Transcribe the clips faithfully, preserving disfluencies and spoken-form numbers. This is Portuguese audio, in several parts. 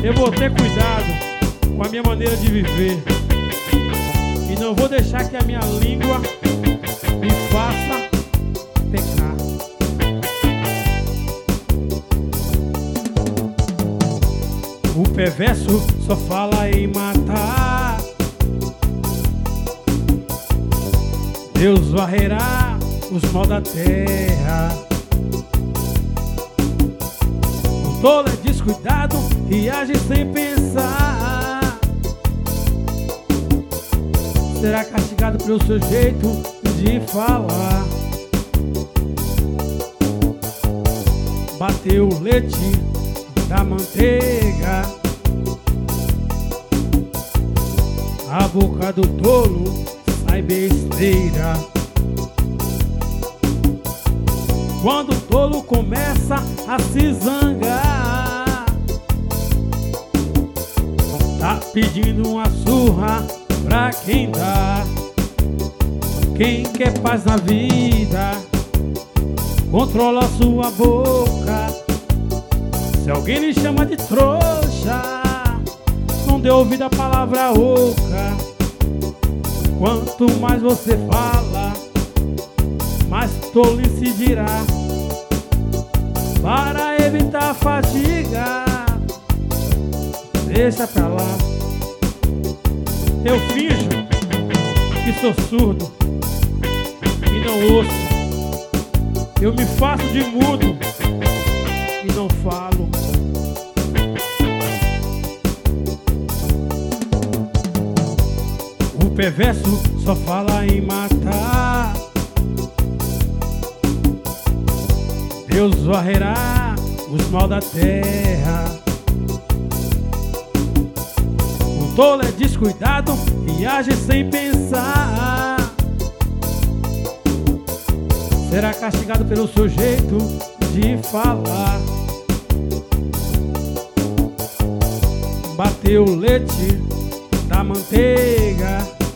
Eu vou ter cuidado com a minha maneira de viver e não vou deixar que a minha língua me faça pecar. O perverso só fala em matar. Deus varrerá os mal da terra. O tolo é descuidado e age sem pensar. Será castigado pelo seu jeito de falar. Bateu o leite da manteiga. A boca do tolo sai besteira. Quando o tolo começa a se zangar, tá pedindo uma surra pra quem dá. Quem quer paz na vida, controla sua boca. Se alguém lhe chama de trouxa, não dê ouvido à palavra oca. Quanto mais você fala, mais tolice dirá. Para evitar a fadiga, deixa pra lá. Eu finjo que sou surdo e não ouço. Eu me faço de mudo e não falo. O perverso só fala em matar. Deus varrerá os mal da terra. O tolo é descuidado e age sem pensar. Será castigado pelo seu jeito de falar. Bateu o leite da manteiga.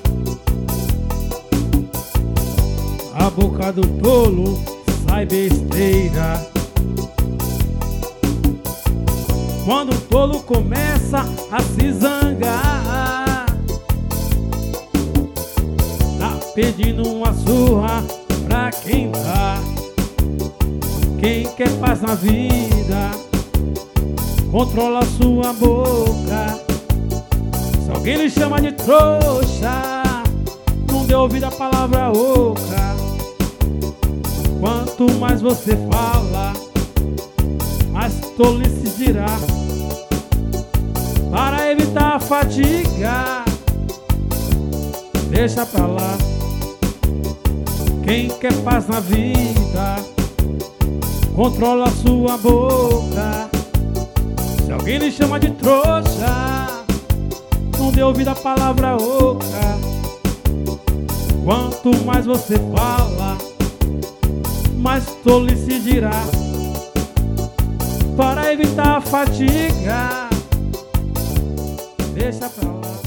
A boca do tolo sai besteira. Quando o tolo começa a se zangar, tá pedindo uma surra pra quem dá. Quem quer paz na vida, controla sua boca. Se alguém lhe chama de trouxa, não dê ouvido à palavra oca. Quanto mais você fala, mais tolice dirá. Para evitar a fadiga, deixa pra lá. Quem quer paz na vida, controla sua boca. Se alguém lhe chama de trouxa, não dê ouvido à palavra oca. Quanto mais você fala, mais tolice dirá. Para evitar a fadiga, deixa pra lá.